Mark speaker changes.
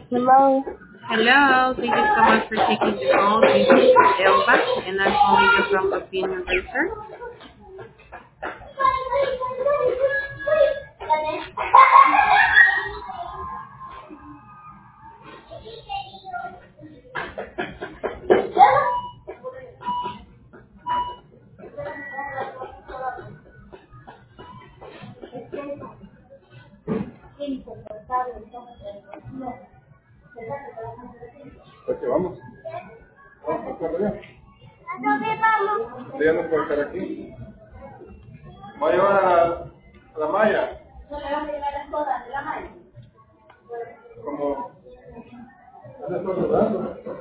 Speaker 1: Hello.
Speaker 2: Hello, thank you so much for taking the call. This is Elba, and I'm calling you from Opinion Research.
Speaker 3: Ok, vamos. Vamos a estar allá. Ya no puede estar aquí. Va a llevar a la Maya. Como... ¿Dónde está rodando?